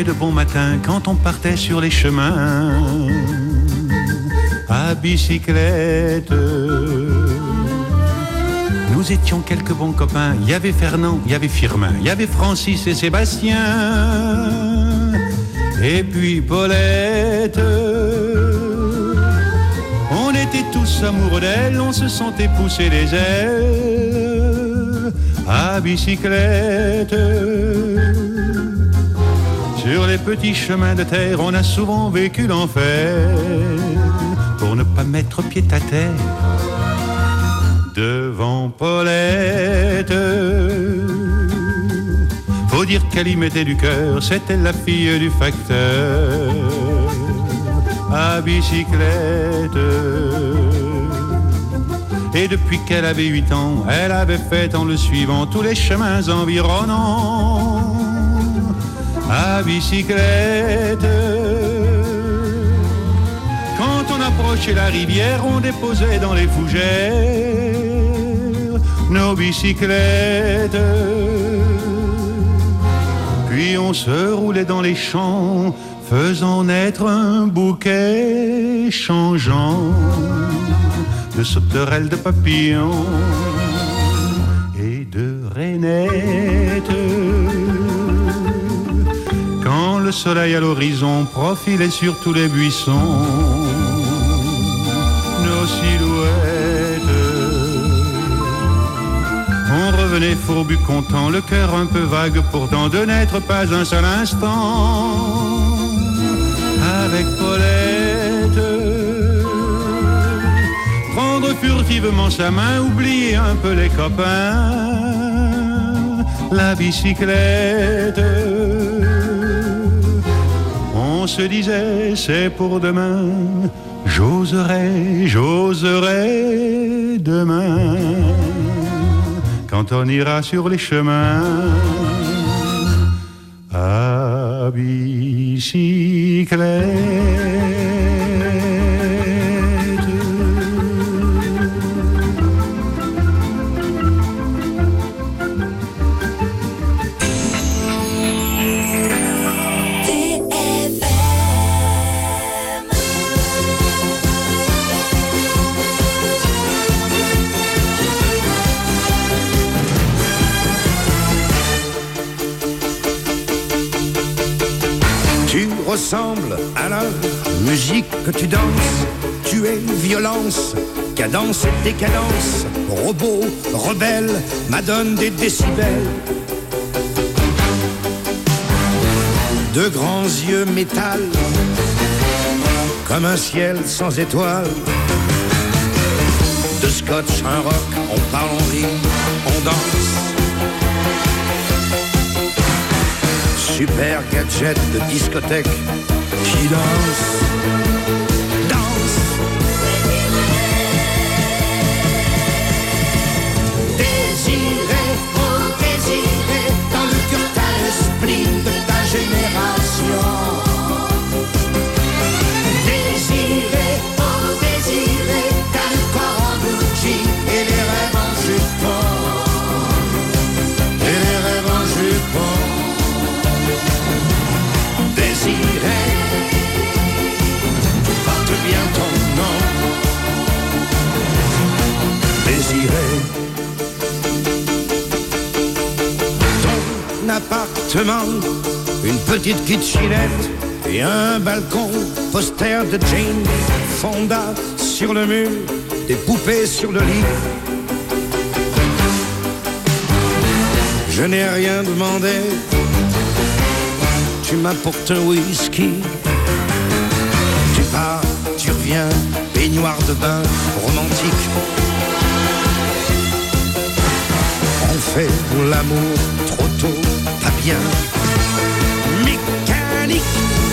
de bon matin quand on partait sur les chemins à bicyclette. Nous étions quelques bons copains. Il y avait Fernand, il y avait Firmin, il y avait Francis et Sébastien, et puis Paulette. On était tous amoureux d'elle, on se sentait pousser les ailes à bicyclette. Sur les petits chemins de terre, on a souvent vécu l'enfer pour ne pas mettre pied à terre devant Paulette. Faut dire qu'elle y mettait du cœur, c'était la fille du facteur à bicyclette. Et depuis qu'elle avait 8 ans, elle avait fait en le suivant tous les chemins environnants à bicyclette. Quand on approchait la rivière, on déposait dans les fougères nos bicyclettes. Puis on se roulait dans les champs, faisant naître un bouquet changeant de sauterelles, de papillons et de rainettes. Quand le soleil à l'horizon profilait sur tous les buissons nos silhouettes, on revenait fourbu content, le cœur un peu vague pourtant de n'être pas un seul instant avec Paulette. Prendre furtivement sa main, oublier un peu les copains, la bicyclette. On se disait c'est pour demain, j'oserai demain, quand on ira sur les chemins à bicyclette. Ressemble à la musique que tu danses. Tu es violence, cadence et décadence, robot, rebelle, madone des décibels. De grands yeux métal, comme un ciel sans étoiles. De scotch, un rock, on parle, on rit, on danse. Super gadget de discothèque qui danse, danse. Désiré, oh désiré, dans le cœur t'as le spleen de ta génération. Désiré, oh désiré, t'as le corps en bougie et les rêves en jupon. Et les rêves en jupon. Désiré, porte bien ton nom. Désiré, ton appartement, une petite kitchenette et un balcon, poster de Jane Fonda sur le mur, des poupées sur le lit. Je n'ai rien demandé, tu m'apportes un whisky. Tu pars, tu reviens, baignoire de bain romantique. On fait l'amour trop tôt, pas bien. Mécanique.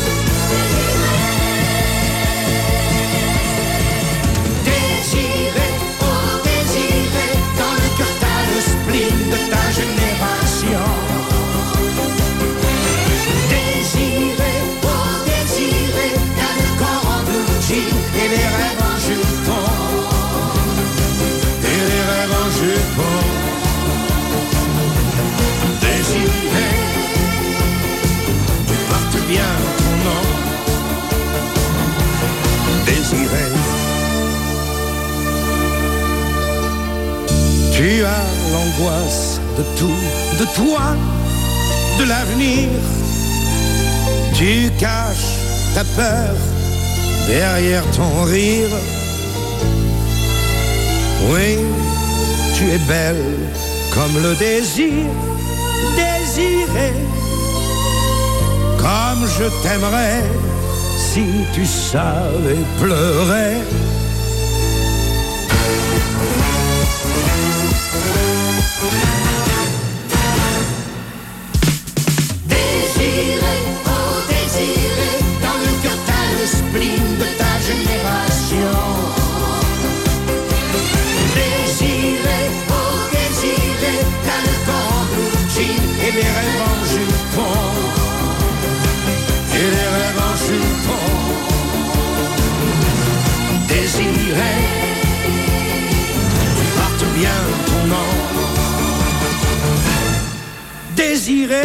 Désiré, oh désiré, dans le cœur t'as le spleen de ta génération. Et les rêves en jupon. Et les rêves en jupon. Désiré, tu portes bien Tu as l'angoisse de tout, de toi, de l'avenir. Tu caches ta peur derrière ton rire. Oui, tu es belle comme le désir, désiré. Comme je t'aimerais si tu savais pleurer. Désiré, oh désiré, dans le cœur t'as le spleen de ta génération. Désiré, oh désiré, t'as le corps blue jean et les rêves en jupon. Et les rêves en jupon. Désiré, tu portes bien ton nom. Désiré.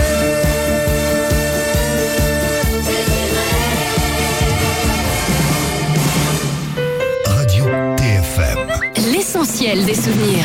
Radio TFM. L'essentiel des souvenirs.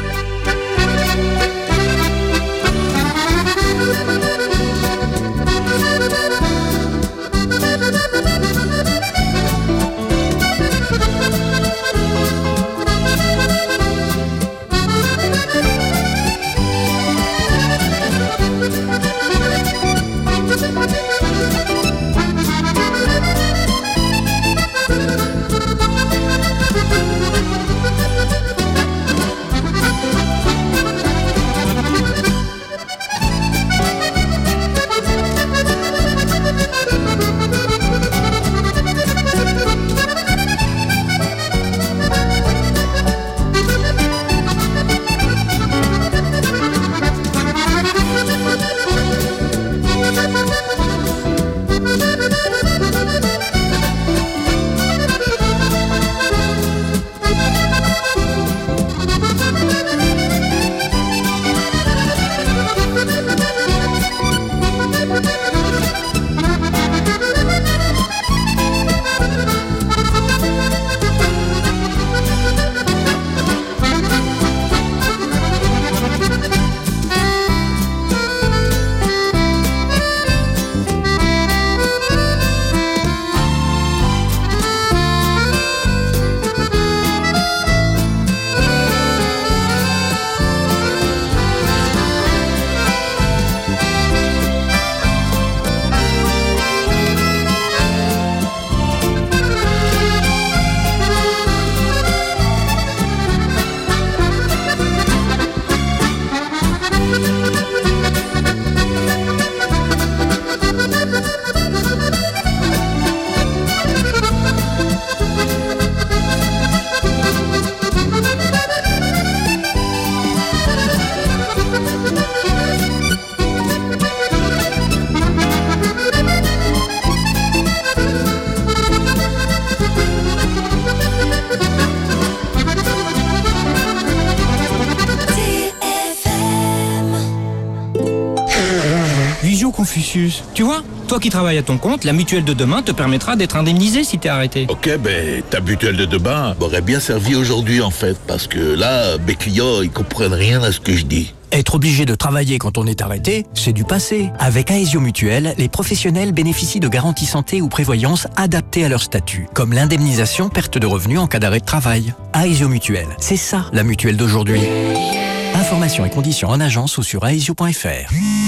Confucius. Tu vois, toi qui travailles à ton compte, la mutuelle de demain te permettra d'être indemnisé si t'es arrêté. Ok, ben ta mutuelle de demain m'aurait bien servi aujourd'hui en fait, parce que là, mes clients, ils comprennent rien à ce que je dis. Être obligé de travailler quand on est arrêté, c'est du passé. Avec Aesio Mutuelle, les professionnels bénéficient de garanties santé ou prévoyance adaptées à leur statut, comme l'indemnisation perte de revenus en cas d'arrêt de travail. Aesio Mutuelle, c'est ça la mutuelle d'aujourd'hui. Informations et conditions en agence ou sur aesio.fr.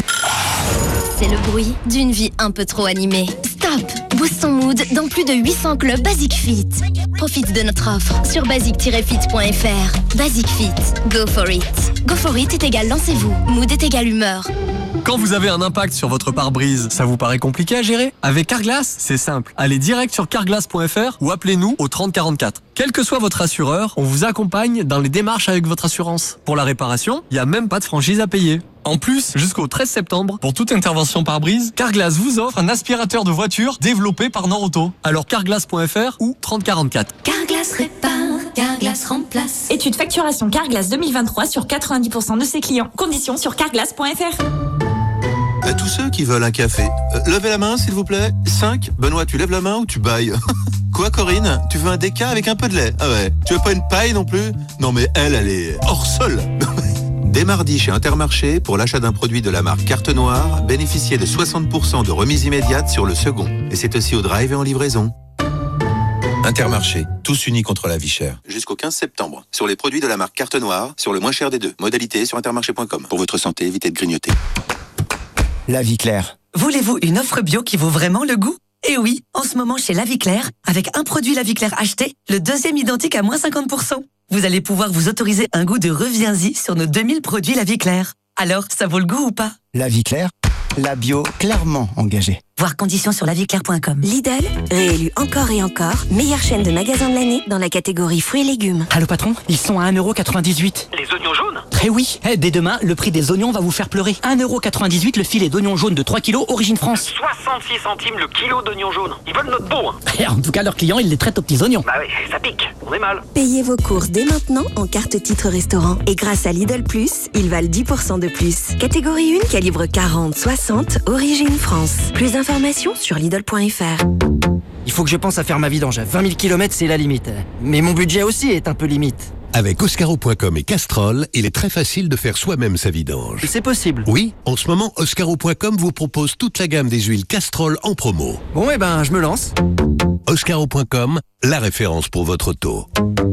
C'est le bruit d'une vie un peu trop animée. Stop! Boost ton mood dans plus de 800 clubs Basic Fit. Profite de notre offre sur basic-fit.fr. Basic Fit, go for it. Go for it est égal lancez-vous. Mood est égal humeur. Quand vous avez un impact sur votre pare-brise, ça vous paraît compliqué à gérer? Avec Carglass, c'est simple. Allez direct sur carglass.fr ou appelez-nous au 3044. Quel que soit votre assureur, on vous accompagne dans les démarches avec votre assurance. Pour la réparation, il n'y a même pas de franchise à payer. En plus, jusqu'au 13 septembre, pour toute intervention pare-brise, Carglass vous offre un aspirateur de voiture développé par Norauto. Alors carglass.fr ou 3044. Carglass répare, Carglass remplace. Étude facturation Carglass 2023 sur 90% de ses clients. Conditions sur carglass.fr. À tous ceux qui veulent un café, levez la main s'il vous plaît. 5, Benoît, tu lèves la main ou tu bailles? Quoi Corinne? Tu veux un déca avec un peu de lait? Ah ouais. Tu veux pas une paille non plus? Non mais elle est hors sol. Dès mardi chez Intermarché, pour l'achat d'un produit de la marque Carte Noire, bénéficiez de 60% de remise immédiate sur le second. Et c'est aussi au drive et en livraison. Intermarché, tous unis contre la vie chère. Jusqu'au 15 septembre. Sur les produits de la marque Carte Noire, sur le moins cher des deux. Modalité sur intermarché.com. Pour votre santé, évitez de grignoter. La Vie Claire. Voulez-vous une offre bio qui vaut vraiment le goût ? Eh oui, en ce moment chez La Vie Claire, avec un produit La Vie Claire acheté, le deuxième identique à moins 50%. Vous allez pouvoir vous autoriser un goût de reviens-y sur nos 2000 produits La Vie Claire. Alors, ça vaut le goût ou pas ? La Vie Claire, la bio clairement engagée. Voir conditions sur laviclaire.com. Lidl, réélu encore et encore, meilleure chaîne de magasins de l'année dans la catégorie fruits et légumes. Allô patron, ils sont à 1,98€. Les oignons jaunes ? Eh oui, dès demain, le prix des oignons va vous faire pleurer. 1,98€ le filet d'oignons jaunes de 3 kg, origine France. 66 centimes le kilo d'oignons jaunes. Ils veulent notre peau, hein. Et en tout cas, leurs clients, ils les traitent aux petits oignons. Bah oui, ça pique, on est mal. Payez vos courses dès maintenant en carte titre restaurant. Et grâce à Lidl Plus, ils valent 10% de plus. Catégorie 1, calibre 40-60, origine France. Plus d'informations sur Lidl.fr. Il faut que je pense à faire ma vidange. 20 000 km, c'est la limite. Mais mon budget aussi est un peu limite. Avec Oscaro.com et Castrol, il est très facile de faire soi-même sa vidange. C'est possible. Oui, en ce moment, Oscaro.com vous propose toute la gamme des huiles Castrol en promo. Bon, eh ben, je me lance. Oscaro.com, la référence pour votre auto.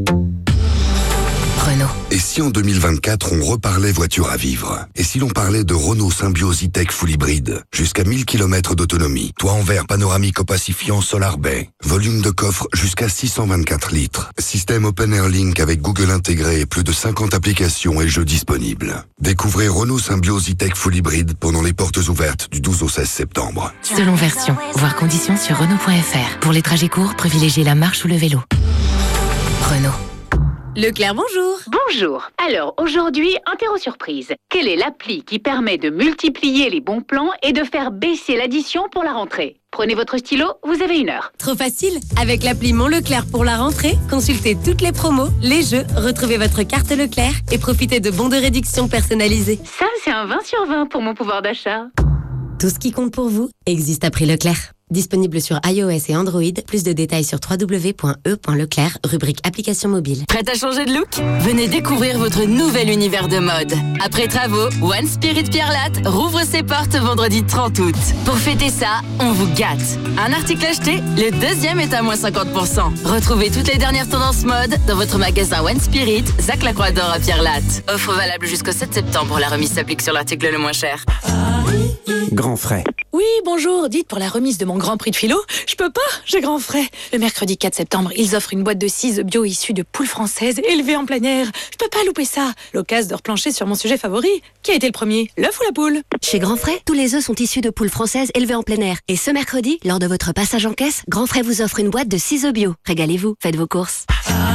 Renault. Et si en 2024, on reparlait voiture à vivre ? Et si l'on parlait de Renault Symbioz E-Tech Full Hybride ? Jusqu'à 1000 km d'autonomie, toit en verre panoramique opacifiant Solar Bay, volume de coffre jusqu'à 624 litres, système Open Air Link avec Google intégré et plus de 50 applications et jeux disponibles. Découvrez Renault Symbioz E-Tech Full Hybride pendant les portes ouvertes du 12 au 16 septembre. Selon version, voir conditions sur Renault.fr. Pour les trajets courts, privilégiez la marche ou le vélo. Renault. Leclerc, bonjour. Bonjour. Alors, aujourd'hui, interro surprise. Quelle est l'appli qui permet de multiplier les bons plans et de faire baisser l'addition pour la rentrée ? Prenez votre stylo, vous avez 1 heure. Trop facile. Avec l'appli Mon Leclerc pour la rentrée, consultez toutes les promos, les jeux, retrouvez votre carte Leclerc et profitez de bons de réduction personnalisés. Ça, c'est un 20 sur 20 pour mon pouvoir d'achat. Tout ce qui compte pour vous existe à prix Leclerc. Disponible sur iOS et Android. Plus de détails sur www.e.leclerc, rubrique application mobile. Prête à changer de look ? Venez découvrir votre nouvel univers de mode. Après travaux, One Spirit Pierre Latte rouvre ses portes vendredi 30 août. Pour fêter ça, on vous gâte. Un article acheté, le deuxième est à moins 50%. Retrouvez toutes les dernières tendances mode dans votre magasin One Spirit, Zac Lacroix d'Or à Pierre Latte. Offre valable jusqu'au 7 septembre. La remise s'applique sur l'article le moins cher. Grand frais. Oui, bonjour, dites pour la remise de mon Grand Prix de philo, je peux pas, j'ai grand frais. Le mercredi 4 septembre, ils offrent une boîte de 6 œufs bio issus de poules françaises élevées en plein air. Je peux pas louper ça. L'occasion de replancher sur mon sujet favori. Qui a été le premier, l'œuf ou la poule ? Chez Grand Frais, tous les œufs sont issus de poules françaises élevées en plein air. Et ce mercredi, lors de votre passage en caisse, Grand Frais vous offre une boîte de 6 œufs bio. Régalez-vous, faites vos courses.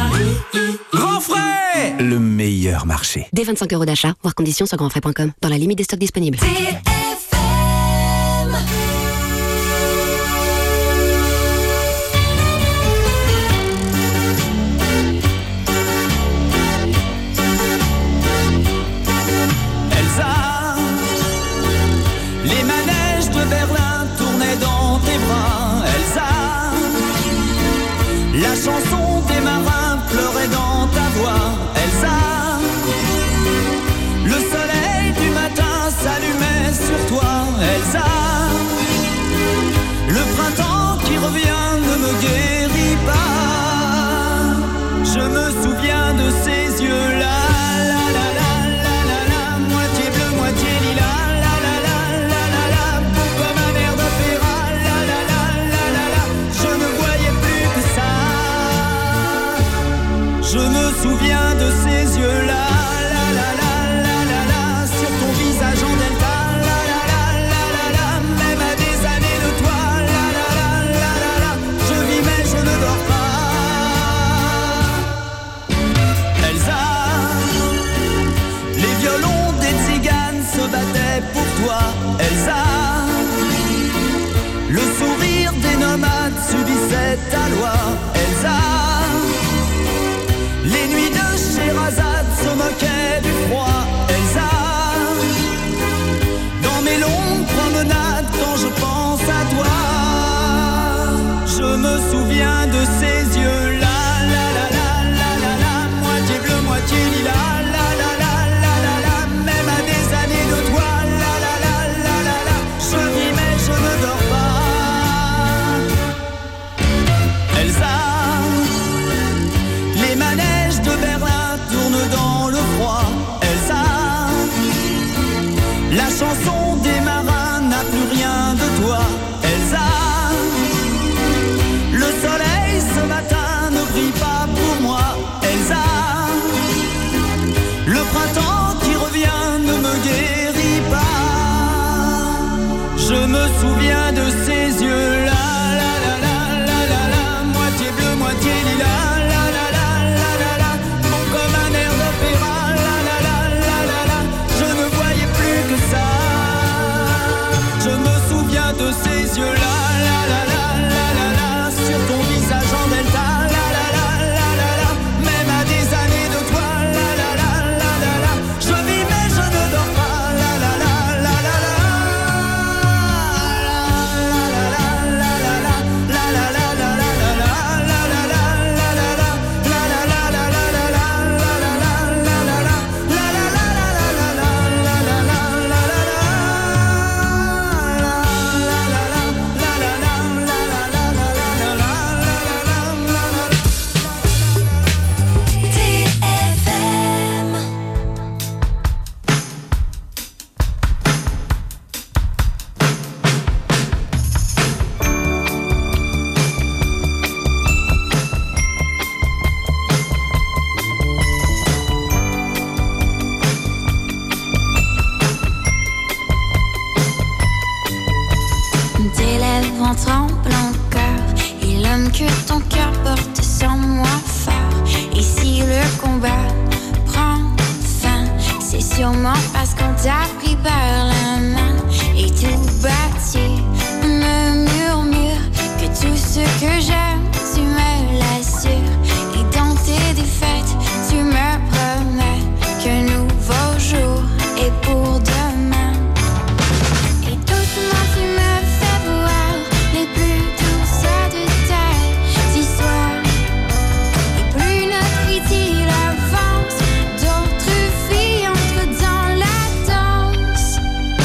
Grand Frais, le meilleur marché. Dès 25 € d'achat, voir conditions sur grandfrais.com. Dans la limite des stocks disponibles. Les manèges de Berlin tournaient dans tes bras, Elsa. La chanson des marins pleurait dans ta voix, Elsa. Le soleil du matin s'allumait sur toi, Elsa. Le printemps qui revient ne me guérit pas. Je me souviens de ces yeux-là. Je me souviens de ces yeux-là, sur ton visage en delta, même à des années de toi, je vis mais je ne dors pas. Elsa, les violons des tziganes se battaient pour toi, Elsa. Le sourire des nomades subissait ta loi, Elsa. Les nuits de Sherazade se moquaient du froid, Elsa. Dans mes longues promenades, quand je pense à toi, je me souviens de ces yeux-là, moitié bleu, moitié lilas, parce qu'on t'a pris par la main et tout bâti me murmure que tout ce que j'aime, tu me l'assures. Et dans tes défaites, tu me promets qu'un nouveau jour est pour demain. Et doucement tu me fais voir les plus douces de tes histoires. Et plus notre idylle avance, d'autres filles entrent dans la danse.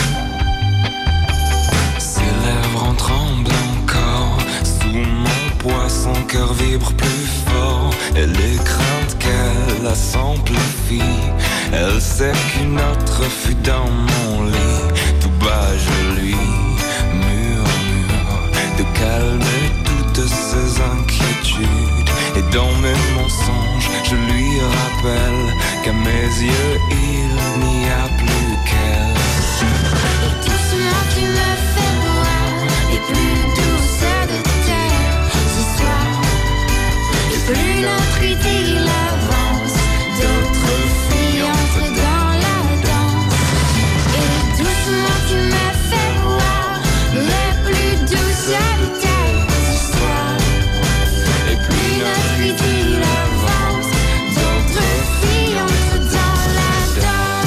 Ses lèvres en tremblent encore. Sous mon poids, son cœur vibre plus fort. Et les craintes qu'elle a s'amplifient. Elle sait qu'une autre fut dans mon lit. Tout bas je lui murmure de calmer toutes ses inquiétudes. Et dans mes mensonges je lui rappelle qu'à mes yeux il n'y a plus qu'elle. Et doucement tu me fais voir les plus douces de tes histoires. Et plus notre idylle avance, d'autres filles entrent dans la danse. Et doucement tu me fais voir les plus douces de tes histoires. Et plus notre idylle avance, d'autres filles entrent dans la danse.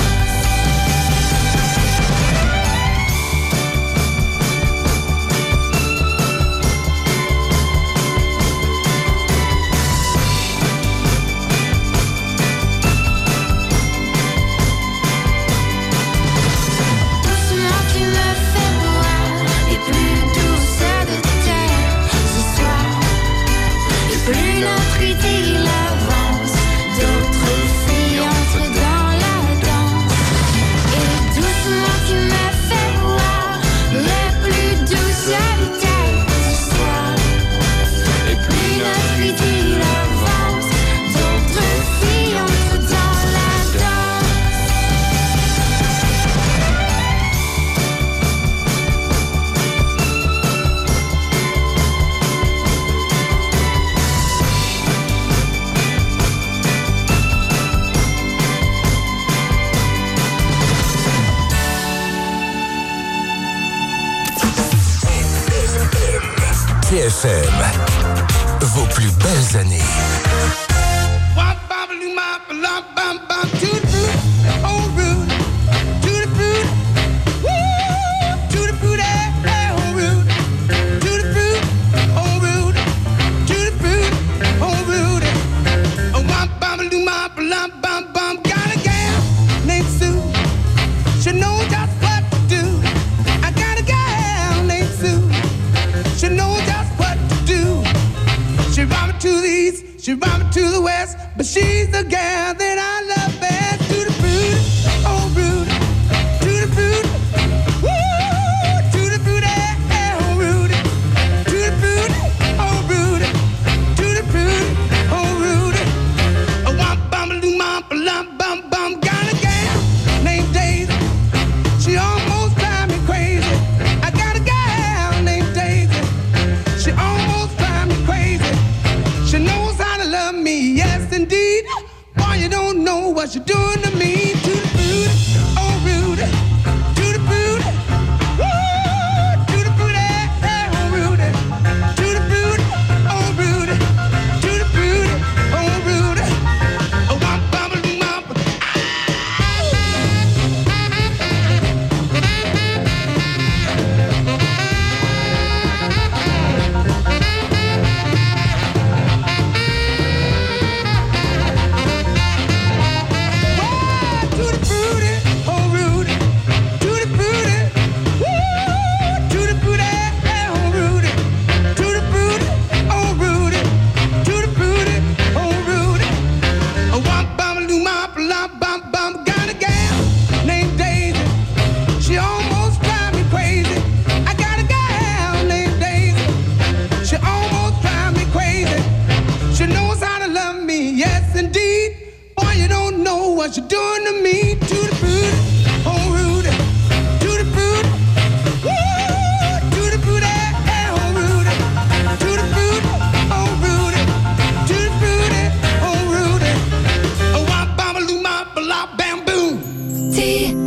Doucement tu me fais voir les plus douces de tes histoires. Et plus notre idylle avance, d'autres filles entrent dans la danse. Et doucement tu me fais voir les plus douces de tes histoires. Et plus notre idylle avance, d'autres filles entrent dans la danse. TFM, vos plus belles années. She knows just what to do. I got a gal named Sue. She knows just what to do. She brought me to the east, she brought me to the west, but she's the gal that I love best. To the fruit, oh Rudy, to the fruit, woo, to the fruit, oh Rudy, to the fruit, oh Rudy, to the fruit, oh Rudy. A womp bum loom bum bum bum, got a gal named Daisy. She almost drives me crazy. I got a gal named Daisy. She almost drives me crazy. She knows how to love me, yes indeed. Boy, you don't know what you're doing to me. To the fruit, oh Rudy. To the fruit, woo. To the fruit, oh Rudy. To the fruit, oh Rudy. To the fruit, oh Rudy. Oh, womp bum loom bum. What you doing to me? To the fruit, oh Rudy. To the fruit, woo. To the fruit, oh Rudy. To the fruit, oh Rudy. To the fruit, oh Rudy. Oh, wop, bam, loom, bam, boom.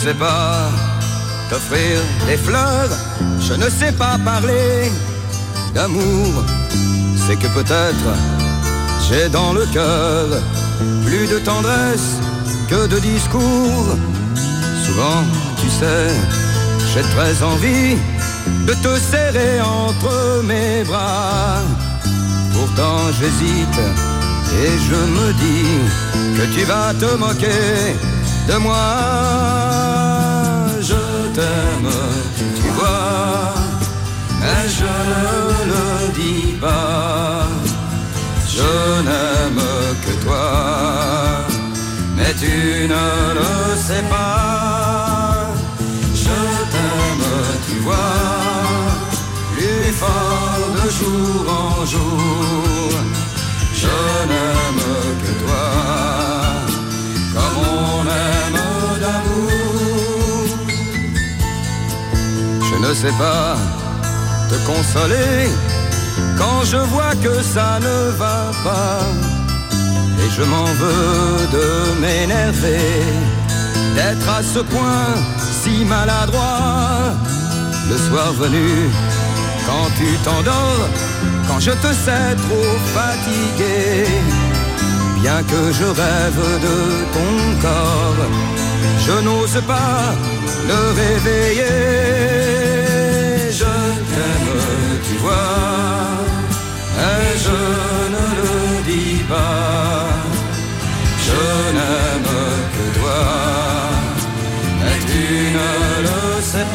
sais pas t'offrir des fleurs, je ne sais pas parler d'amour. C'est que peut-être j'ai dans le cœur plus de tendresse que de discours. Souvent, tu sais, j'ai très envie de te serrer entre mes bras. Pourtant j'hésite et je me dis que tu vas te moquer de moi. Je t'aime, tu vois, mais je ne le dis pas. Je n'aime que toi, mais tu ne le sais pas. Je t'aime, tu vois, plus fort de jour en jour. Je n'aime que toi, comme on aime d'amour. Je ne sais pas te consoler quand je vois que ça ne va pas. Et je m'en veux de m'énerver, d'être à ce point si maladroit. Le soir venu, quand tu t'endors, quand je te sais trop fatigué, bien que je rêve de ton corps, je n'ose pas le réveiller. Je t'aime, tu vois, et je ne le dis pas. Je n'aime que toi, mais tu ne le sais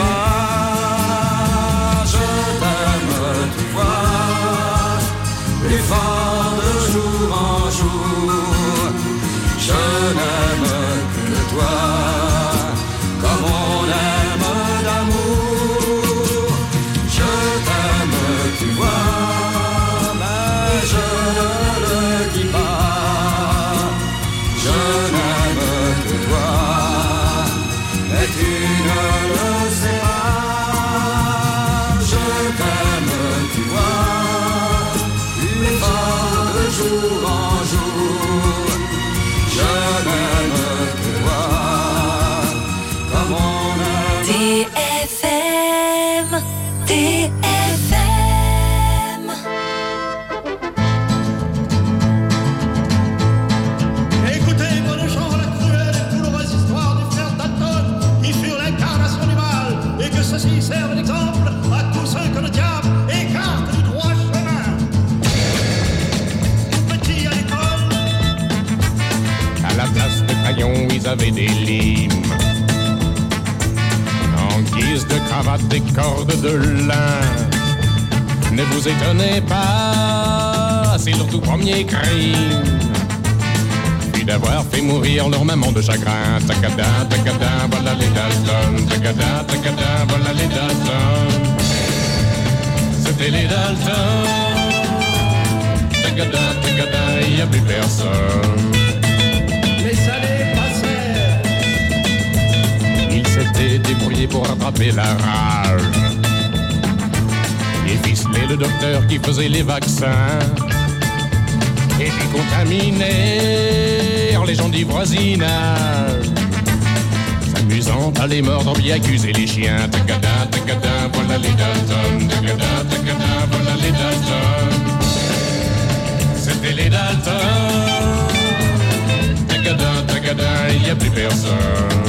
pas. Je t'aime, tu vois, plus fort de jour en jour. Je n'aime que toi, comme on aime d'amour. Je t'aime, tu vois, mais je ne le dis pas. Je n'aime que toi, mais tu ne le sais pas. Je t'aime, tu vois, plus fort de jour en jour. Je n'aime que toi, comme on aime. TFM, TFM. Écoutez, bonne chant, la cruelle et douloureuse histoire du frère Dalton, qui furent l'incarnation du mal, et que ceci serve d'exemple à tous ceux que le diable écarte du droit chemin. Petit à l'école, à la place de crayons, ils avaient des limes. En guise de cravate, des cordes de lin. Ne vous étonnez pas, c'est leur tout premier crime. Puis d'avoir fait mourir leur maman de chagrin. Tacada, tacada, voilà les Dalton. Tacada, tacada, voilà les Dalton. C'était les Dalton. Tacada, tacada, il n'y a plus personne. les années passèrent. Ils s'étaient débrouillés pour rattraper la rage et ficeler le docteur qui faisait les vaccins. Et puis contaminèrent les gens du voisinage, s'amusant à les mordre, bien accuser les chiens. Tacada, tacada, voilà les Dalton. Tacada, tacada, voilà les Dalton. C'était les Dalton. Tacada, tacada, il n'y a plus personne.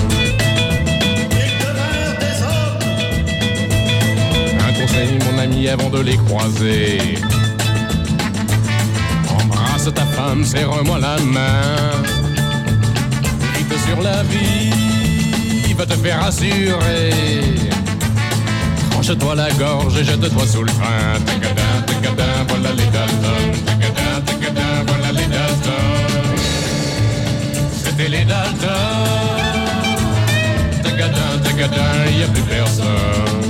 Un conseil, mon ami, avant de les croiser: embrasse ta femme, serre-moi la main. Vite sur la vie, va te faire assurer. Tranche-toi la gorge et jette-toi sous le train. Tacada, tacada, voilà les Dalton. Tacada, tacada, voilà les Dalton. C'était les Dalton. Tacada, tacada, il n'y a plus personne.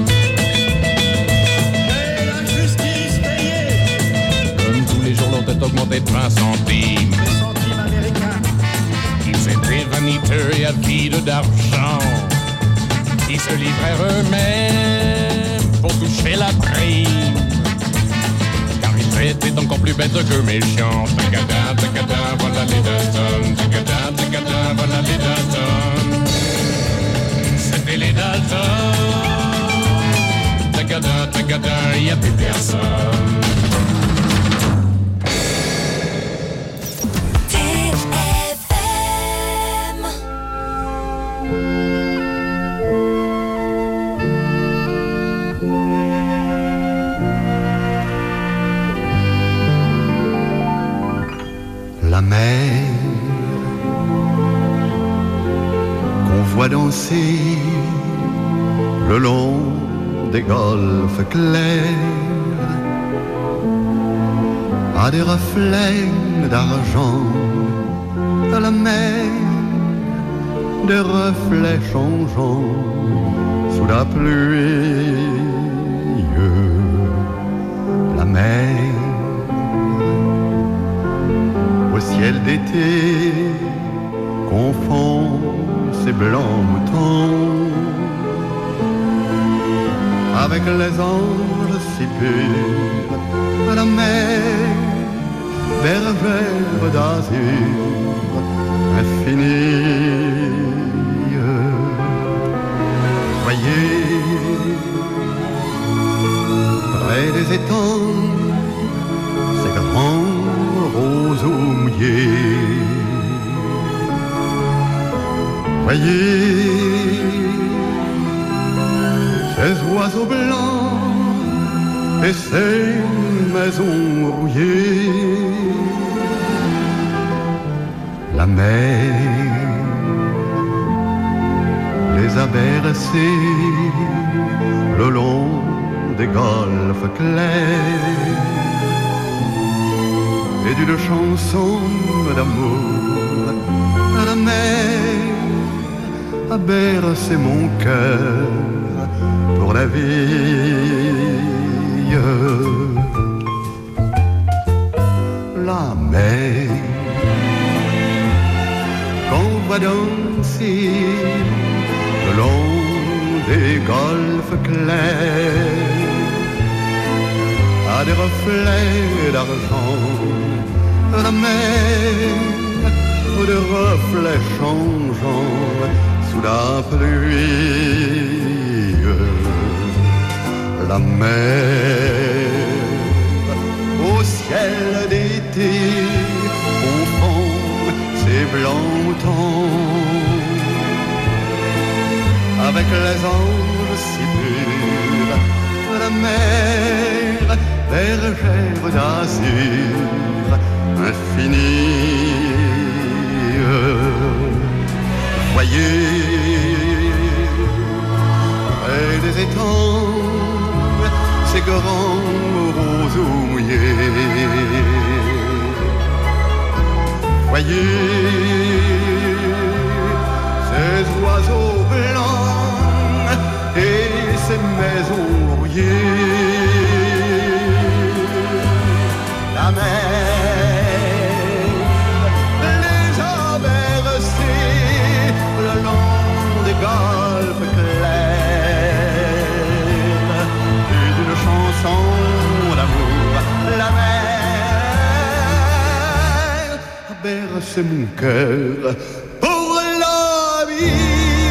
Leur tête augmentait de 20 centimes. Les centimes américains. Ils étaient vaniteux et avides d'argent. Ils se livrèrent eux-mêmes pour toucher la prime, car ils étaient encore plus bêtes que méchants. Tacada, tacada, voilà les Dalton. Tacada, tacada, voilà les Dalton. qu'on voit danser le long des golfes clairs, à des reflets d'argent à la mer, des reflets changeants sous la pluie. La mer au ciel d'été confond ses blancs moutons avec les anges si purs à la mer, bergère d'azur infinie. Voyez près des étangs ces grands roseaux mouillés. Voyez ces oiseaux blancs et ces maisons rouillées. La mer les a bercés le long des golfes clairs et d'une chanson d'amour à la mer a bercé mon cœur pour la vie. La mer qu'on voit danser le long des golfes clairs, à des reflets d'argent, la mer, des reflets changeants sous la pluie. La mer au ciel d'été confond ses blancs moutons avec les anges si purs. La mer, bergère d'azur infinie. Voyez près des étangs ces grands roseaux mouillés. Voyez ces oiseaux blancs et ces maisons rouillées. La mer les a bercés le long des golfes clairs et d'une chanson d'amour. La mer a bercé mon cœur pour la vie.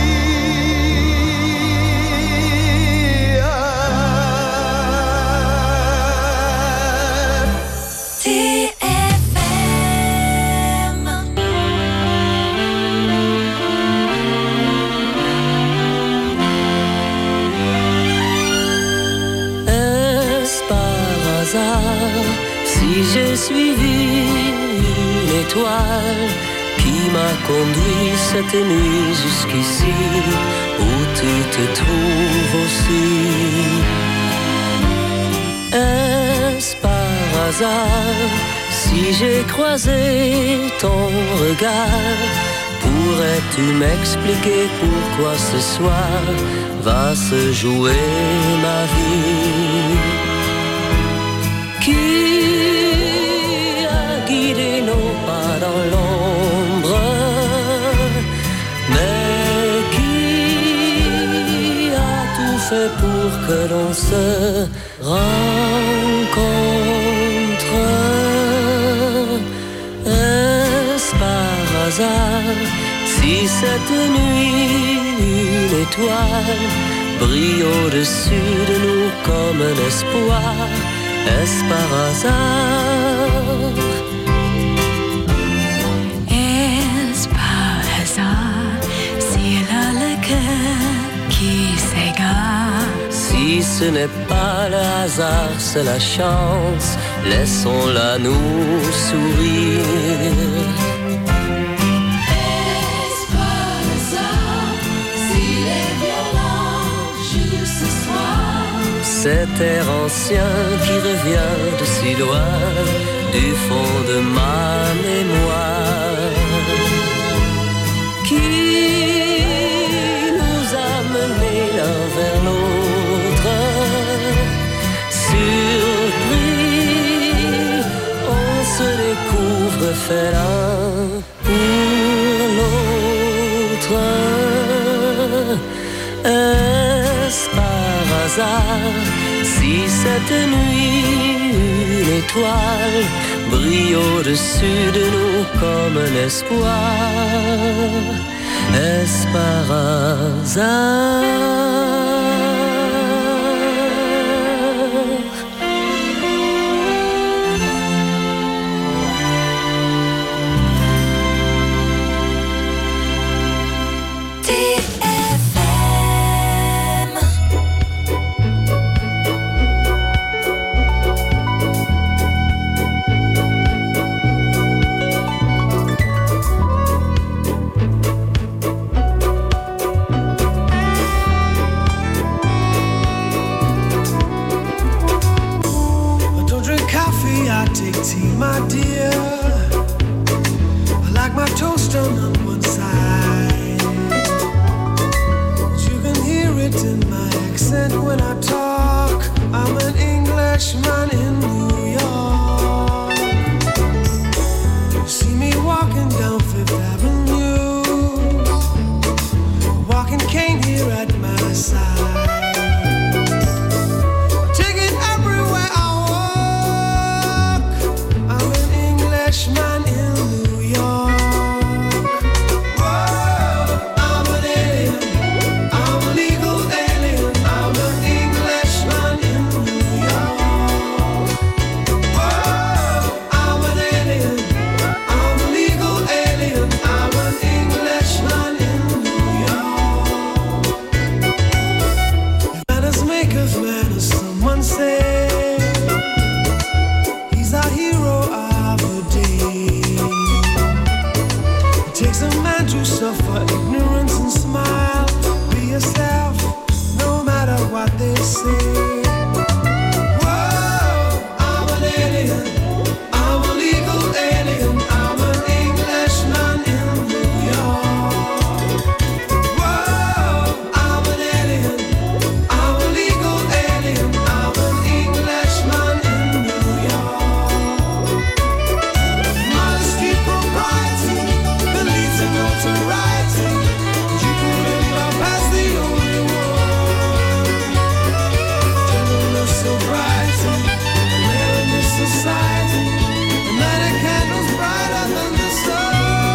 Si j'ai suivi une étoile qui m'a conduit cette nuit jusqu'ici, où tu te trouves aussi, est-ce par hasard si j'ai croisé ton regard? Pourrais-tu m'expliquer pourquoi ce soir va se jouer ma vie? Qui a guidé nos pas dans l'ombre, mais qui a tout fait pour que l'on se rencontre? Est-ce par hasard si cette nuit une étoile brille au-dessus de nous comme un espoir? Est-ce par hasard? Est-ce par hasard si là le cœur qui s'égare? Si ce n'est pas le hasard, c'est la chance, laissons-la nous sourire. cet air ancien qui revient de si loin du fond de ma mémoire, qui nous a menés l'un vers l'autre. Surpris, on se découvre fait l'un pour l'autre. Est-ce par hasard si cette nuit une étoile brille au-dessus de nous comme un espoir? Est-ce par hasard? Tea, my dear. I like my toast on one side. You can hear it in my accent when I talk. I'm an Englishman in New York. You see me walking down Fifth Avenue, walking cane here at my side. Man in New York. Whoa, I'm an alien. I'm a legal alien. I'm an Englishman in New York. Whoa, I'm an alien. I'm a legal alien. I'm an Englishman in New York. Manners make of manners, someone say. He's our hero. Takes a man to suffer ignorance and smile. Be yourself, no matter what they say. Whoa, I'm an alien. I'm a legal alien. I'm an Englishman in New York. Whoa, I'm an alien. I'm a legal alien. I'm an Englishman in New York. Modesty, propriety, notoriety, you can live your past the only one. Gentleness, sobriety, male in this society, the night a candle's brighter than the sun.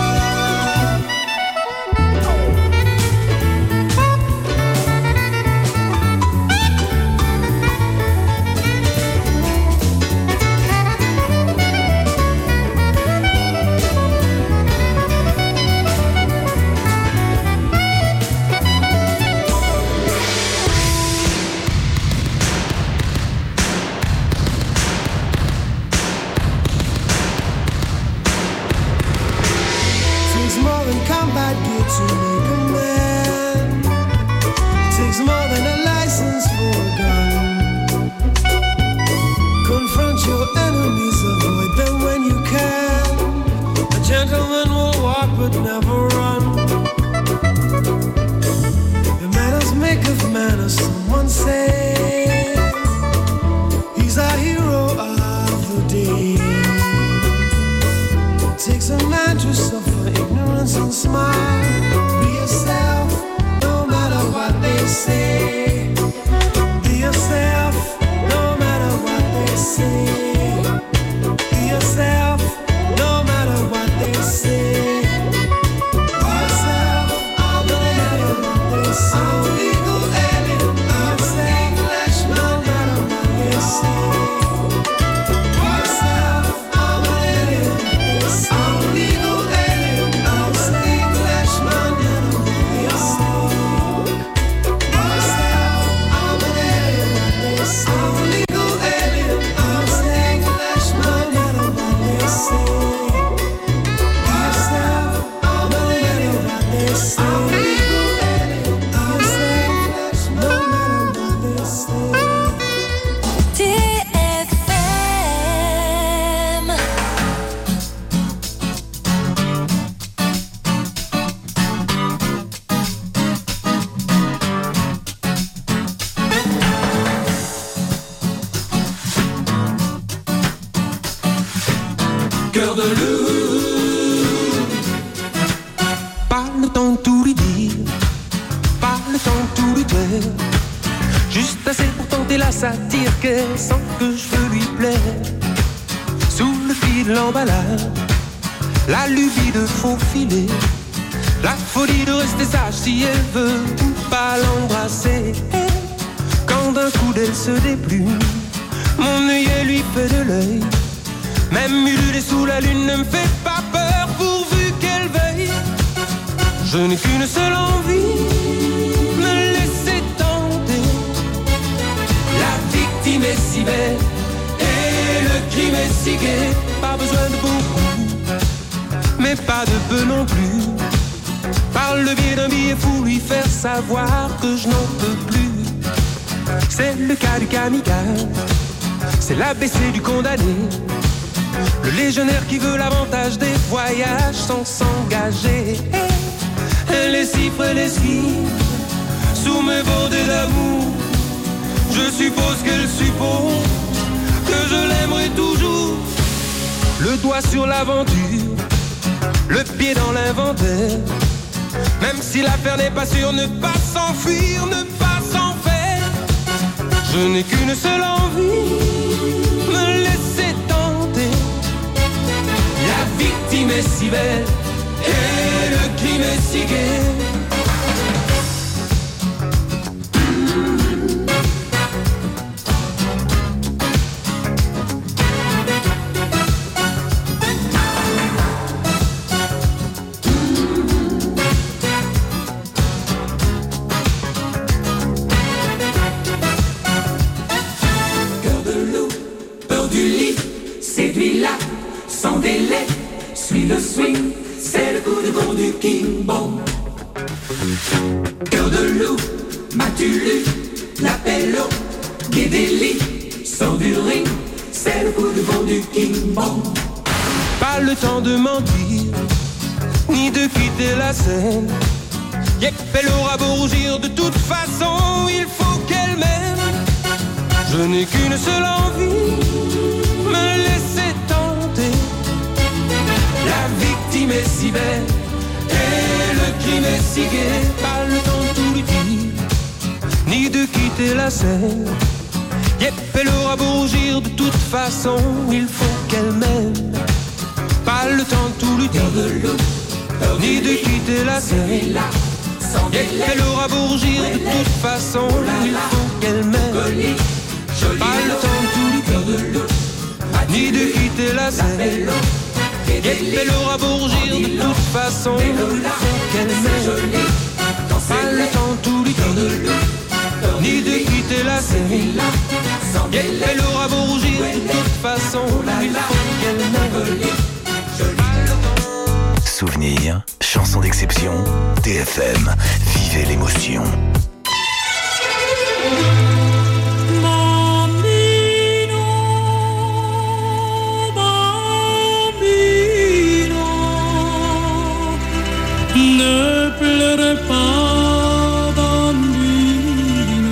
Combat gear to make a man. It takes more than a license for a gun. Confront your enemies, avoid them when you can. A gentleman will walk but never run. The manners make of manners, someone say. He's our hero of the day. It takes a man to suffer ignorance and smile. Be yourself, no matter what they say. Be yourself, no matter what they say. Be yourself, no matter what they say. Be yourself, no matter what they say. I'm a legal alien. I'm an Englishman, no matter what they say. Be yourself, I'm an alien. I'm a legal alien. I'm an Englishman. s'attire qu'elle sent que je veux lui plaire. Sous le fil de l'emballage, la lubie de faufiler, la folie de rester sage si elle veut ou pas l'embrasser. Quand d'un coup d'elle se déplume, mon œillet lui fait de l'œil. Même ululer sous la lune ne me fait pas peur pourvu qu'elle veuille. Je n'ai qu'une seule envie, me laisser tenter. La victime est si belle et le crime est si gai. Pas besoin de beaucoup, mais pas de peu non plus. Par le biais d'un billet fou, lui faire savoir que je n'en peux plus. C'est le cas du kamikaze, c'est l'ABC du condamné, le légionnaire qui veut l'avantage des voyages sans s'engager. Elle est si près l'esquive, sous mes bordées d'amour. Je suppose qu'elle suppose que je l'aimerai toujours. Le doigt sur l'aventure, le pied dans l'inventaire. Même si l'affaire n'est pas sûre, ne pas s'enfuir, ne pas s'en faire. Je n'ai qu'une seule envie, me laisser tenter. La victime est si belle et le crime est si gai. Sans délai, suis le swing, c'est le coup de vent du King Bong. Cœur de loup, m'as-tu lu l'appel au Guédéli? Sors du ring, c'est le coup de vent du King Bong. Pas le temps de mentir, ni de quitter la scène. Yep, elle aura beau rougir, de toute façon, il faut qu'elle m'aime. Je n'ai qu'une seule envie, me laisser tenter. La victime est si belle et le crime est si gai. Pas le temps de tout lui dire, ni de quitter la scène. Yep, elle aura beau rougir, de toute façon, il faut qu'elle m'aime. Pas le temps de tout lui dire, ni de quitter la scène. Yep, elle aura beau rougir, de toute façon, il faut qu'elle m'aime. Pas le temps de tout lui dire, ni de quitter la scène. Yep, elle aura beau rougir, de toute façon, il faut qu'elle m'aime. Pas le temps de tout lui dire, ni de quitter la scène. Yep, elle aura beau rougir, de toute façon, il faut qu'elle m'aime. Souvenirs, chansons d'exception, TFM, vivez l'émotion. Ne pleure pas, bambino.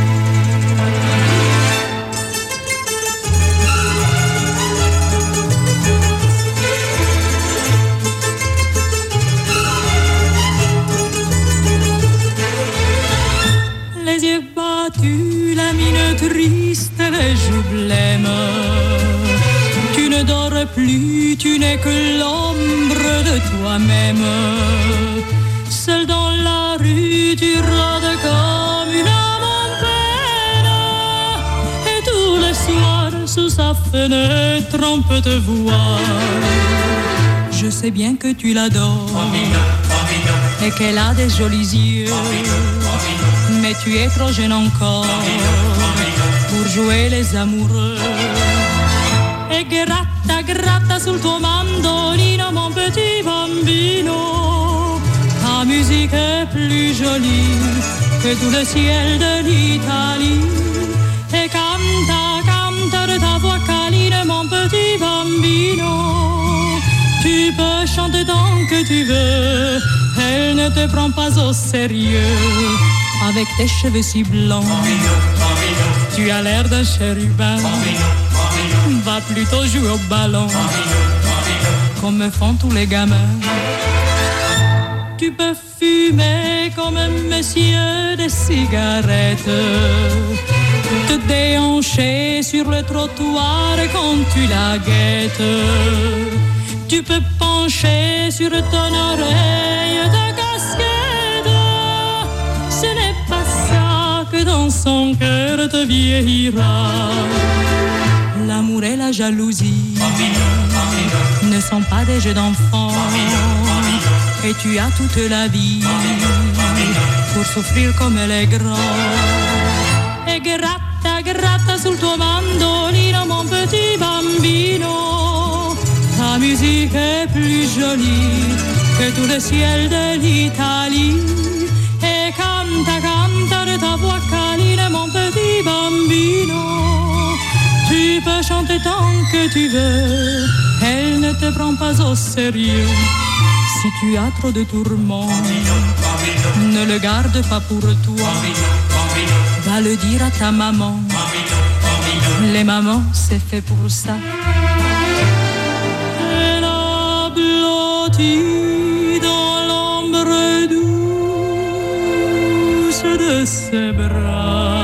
Les yeux battus, la mine triste, les joues blêmes. Tu ne dors plus, tu n'es que l'ombre de toi-même. Seul dans la rue, tu rôdes comme une âme en peine. Et tous les soirs, sous sa fenêtre, on peut te voir. Je sais bien que tu l'adores et qu'elle a des jolis yeux. Mais tu es trop jeune encore pour jouer les amoureux. E gratta, gratta sul tuo mandolino, mon petit bambino. Ta musique est plus jolie que tout le ciel de l'Italie. Et canta, canta de ta voix câline, mon petit bambino. Tu peux chanter tant que tu veux, elle ne te prend pas au sérieux. Avec tes cheveux si blancs, tu as l'air d'un chérubin. Va plutôt jouer au ballon, comme font tous les gamins. Tu peux fumer comme un monsieur des cigarettes, te déhancher sur le trottoir quand tu la guettes. Tu peux pencher sur ton oreille de casquette. Ce n'est pas ça que dans son cœur te vieillira. L'amour et la jalousie ne sont pas des jeux d'enfants. Et tu as toute la vie pour souffrir comme les grands. E gratta, gratta sul tuo mandolino, mon petit bambino. Ta musique est plus jolie que tout le ciel de l'Italie. Et canta, canta de ta voix câline, mon petit bambino. Tu peux chanter tant que tu veux, elle ne te prend pas au sérieux. Si tu as trop de tourments, ne le garde pas pour toi. Va le dire à ta maman. Les mamans, c'est fait pour ça. Elle a blotti dans l'ombre douce de ses bras.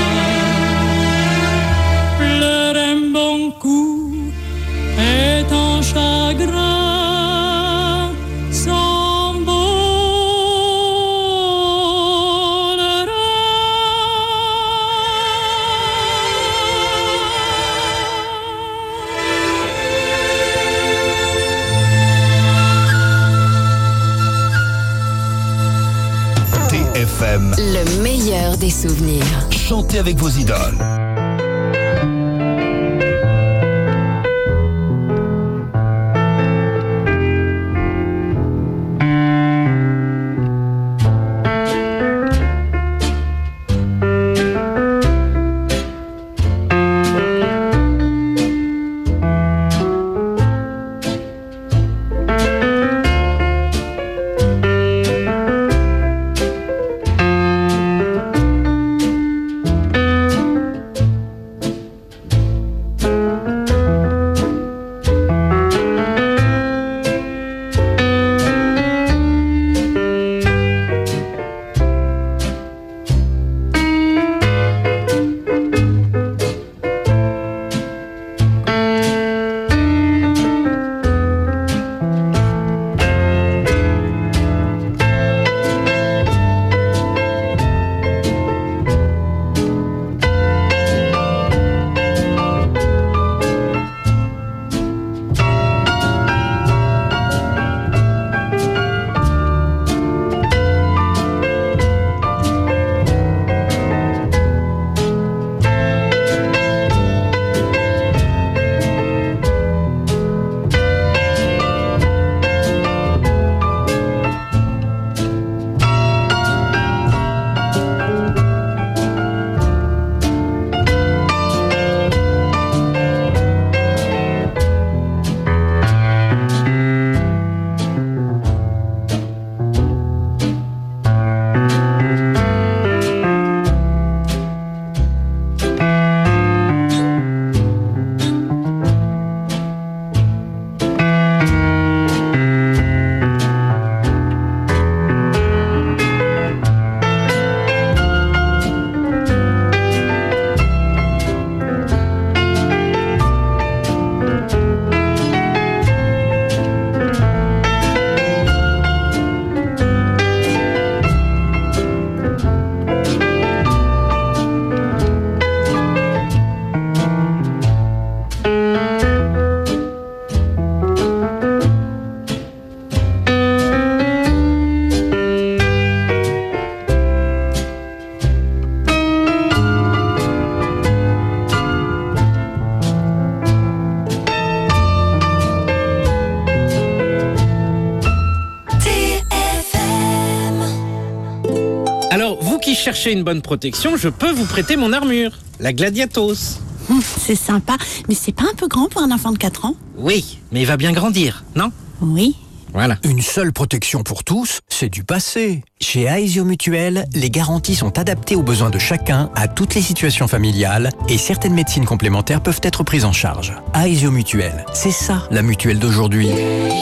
Pleure un bon coup et ton chagrin. Le meilleur des souvenirs. Chantez avec vos idoles. Cherchez une bonne protection, je peux vous prêter mon armure, la Gladiatos. C'est sympa, mais c'est pas un peu grand pour un enfant de 4 ans? Oui, mais il va bien grandir, non? Oui. Voilà. Une seule protection pour tous, c'est du passé. Chez Aesio Mutuel, les garanties sont adaptées aux besoins de chacun, à toutes les situations familiales, et certaines médecines complémentaires peuvent être prises en charge. Aesio Mutuel, c'est ça la mutuelle d'aujourd'hui.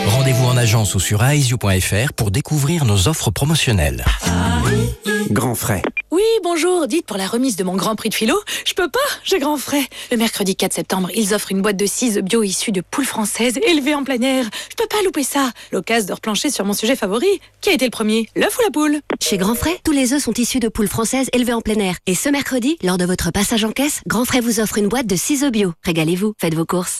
Rendez-vous en agence ou sur aesio.fr pour découvrir nos offres promotionnelles. Grand frais. Oui, bonjour, dites pour la remise de mon Grand Prix de philo, je peux pas, j'ai grand frais. Le mercredi 4 septembre, ils offrent une boîte de 6 œufs bio issus de poules françaises élevées en plein air. Je peux pas louper ça. L'occasion de replancher sur mon sujet favori. Qui a été le premier, l'œuf ou la poule? Chez Grand Frais, tous les œufs sont issus de poules françaises élevées en plein air. Et ce mercredi, lors de votre passage en caisse, Grand Frais vous offre une boîte de 6 œufs bio. Régalez-vous, faites vos courses.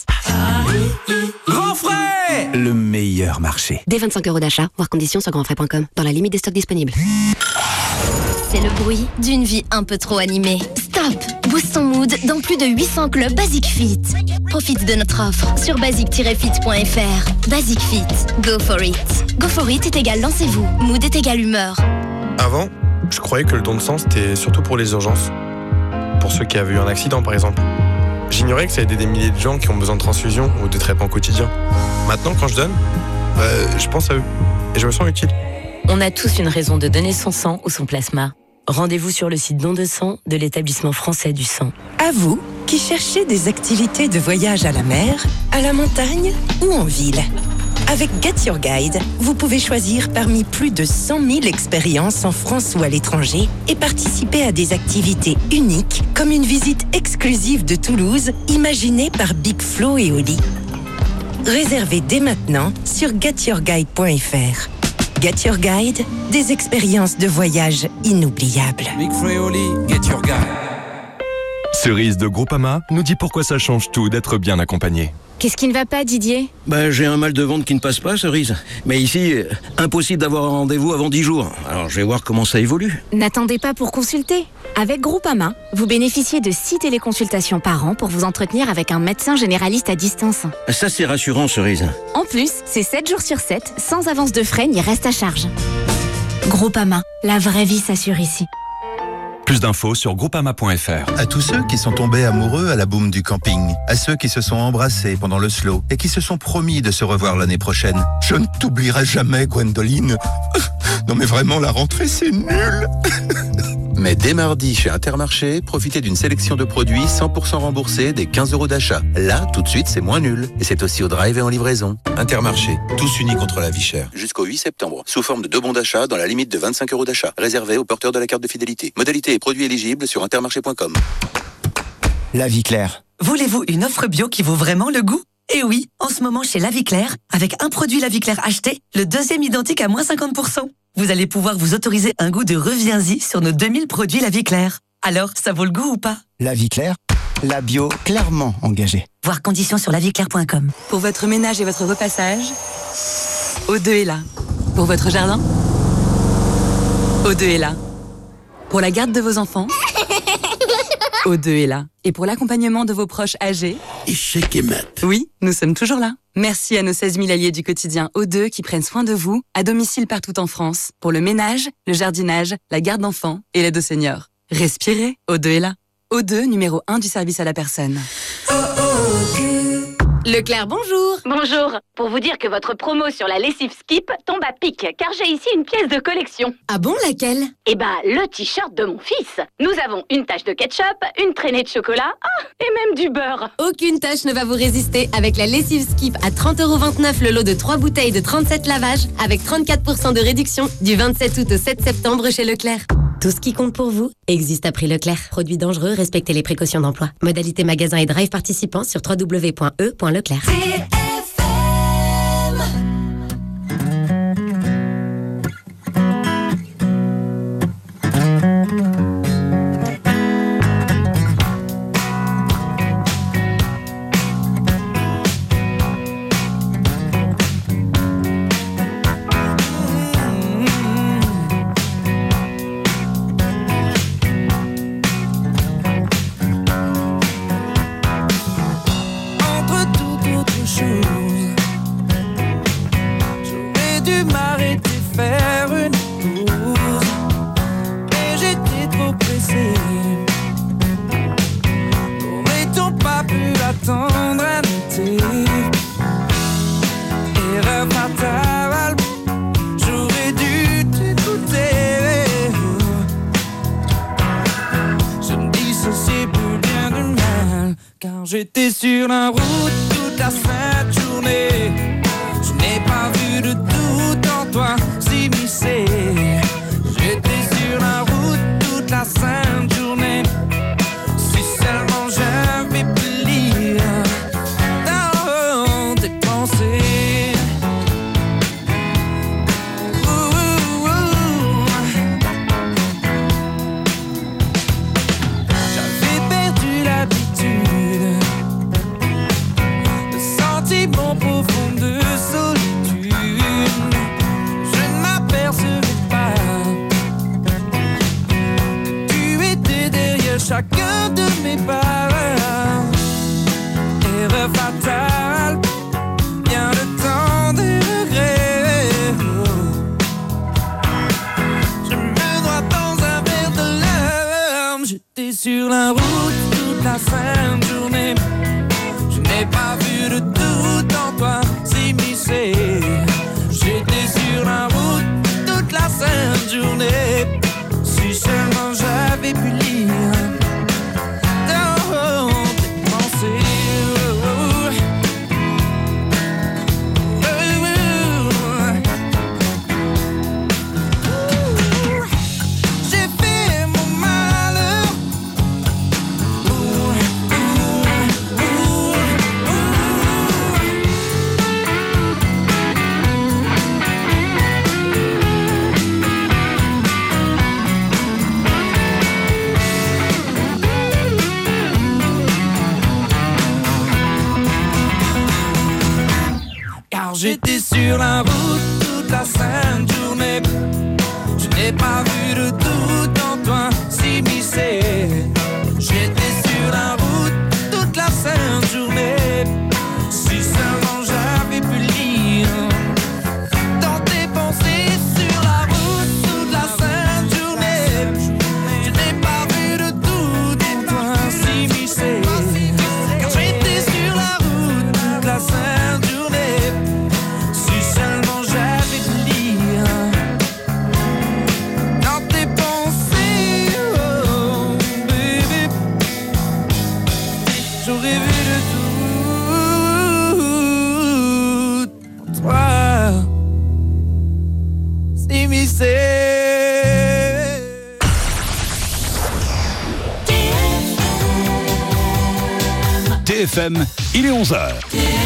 Grand frais, le meilleur marché. Dès 25 € d'achat, voir conditions sur grandfrais.com, dans la limite des stocks disponibles. C'est le bruit d'une vie un peu trop animée. Stop! Boost ton mood dans plus de 800 clubs Basic Fit. Profite de notre offre sur basic-fit.fr. Basic Fit, go for it. Go for it est égal lancez-vous. Mood est égal humeur. Avant, je croyais que le don de sang c'était surtout pour les urgences. Pour ceux qui avaient eu un accident par exemple. J'ignorais que ça aidait des milliers de gens qui ont besoin de transfusion ou de traitements quotidiens. Maintenant, quand je donne, je pense à eux. Et je me sens utile. On a tous une raison de donner son sang ou son plasma. Rendez-vous sur le site Don de sang de l'Établissement français du sang. À vous qui cherchez des activités de voyage à la mer, à la montagne ou en ville. Avec Get Your Guide, vous pouvez choisir parmi plus de 100 000 expériences en France ou à l'étranger et participer à des activités uniques comme une visite exclusive de Toulouse imaginée par Big Flo et Oli. Réservez dès maintenant sur getyourguide.fr. Get Your Guide, des expériences de voyage inoubliables. Big Flo et Oli, Get Your Guide. Cerise de Groupama nous dit pourquoi ça change tout d'être bien accompagné. Qu'est-ce qui ne va pas, Didier? J'ai un mal de ventre qui ne passe pas, Cerise. Mais ici, impossible d'avoir un rendez-vous avant 10 jours. Alors je vais voir comment ça évolue. N'attendez pas pour consulter. Avec Groupama, vous bénéficiez de 6 téléconsultations par an pour vous entretenir avec un médecin généraliste à distance. Ça, c'est rassurant, Cerise. En plus, c'est 7 jours sur 7, sans avance de frais ni reste à charge. Groupama, la vraie vie s'assure ici. Plus d'infos sur groupama.fr. À tous ceux qui sont tombés amoureux à la boum du camping, à ceux qui se sont embrassés pendant le slow et qui se sont promis de se revoir l'année prochaine, je ne t'oublierai jamais, Gwendoline. Non mais vraiment, la rentrée, c'est nul. Mais dès mardi, chez Intermarché, profitez d'une sélection de produits 100% remboursés des 15 € d'achat. Là, tout de suite, c'est moins nul. Et c'est aussi au drive et en livraison. Intermarché, tous unis contre la vie chère. Jusqu'au 8 septembre, sous forme de 2 bons d'achat dans la limite de 25 € d'achat. Réservé aux porteurs de la carte de fidélité. Modalités et produits éligibles sur intermarché.com. La Vie Claire. Voulez-vous une offre bio qui vaut vraiment le goût? Eh oui, en ce moment chez La Vie Claire, avec un produit La Vie Claire acheté, le deuxième identique à moins 50%. Vous allez pouvoir vous autoriser un goût de reviens-y sur nos 2000 produits La Vie Claire. Alors, ça vaut le goût ou pas? La Vie Claire, la bio clairement engagée. Voir conditions sur laviclaire.com. Pour votre ménage et votre repassage, O2 est là. Pour votre jardin, O2 est là. Pour la garde de vos enfants, O2 est là. Et pour l'accompagnement de vos proches âgés, Échec et mat. Oui, nous sommes toujours là. Merci à nos 16 000 alliés du quotidien O2 qui prennent soin de vous, à domicile partout en France, pour le ménage, le jardinage, la garde d'enfants et l'aide aux seniors. Respirez, O2 est là. O2, numéro 1 du service à la personne. Leclerc, bonjour. Bonjour. Pour vous dire que votre promo sur la lessive Skip tombe à pic, car j'ai ici une pièce de collection. Ah bon, laquelle? Eh ben, le t-shirt de mon fils. Nous avons une tache de ketchup, une traînée de chocolat, et même du beurre. Aucune tâche ne va vous résister avec la lessive Skip à 30,29 € le lot de 3 bouteilles de 37 lavages avec 34% de réduction du 27 août au 7 septembre chez Leclerc. Tout ce qui compte pour vous existe à prix Leclerc. Produits dangereux, respectez les précautions d'emploi. Modalité magasin et drive participants sur www.e.leclerc. J'étais sur la route toute la sainte journée. Je n'ai pas sur la route toute la sainte journée. Je n'ai pas vu de doute en toi s'immiscer. J'étais sur la route toute la sainte journée. Si seulement j'avais pu lire dans tes pensées. J'étais sur la route toute la sainte journée. Je n'ai pas vu de doute en toi s'immiscer. J'étais sur la route toute la sainte journée. Si seulement j'avais pu lire dans tes pensées. Sur la route toute la sainte journée. Je n'ai pas vu de doute en toi s'immiscer. Car j'étais sur la route toute la sainte journée. TFM, il est 11h.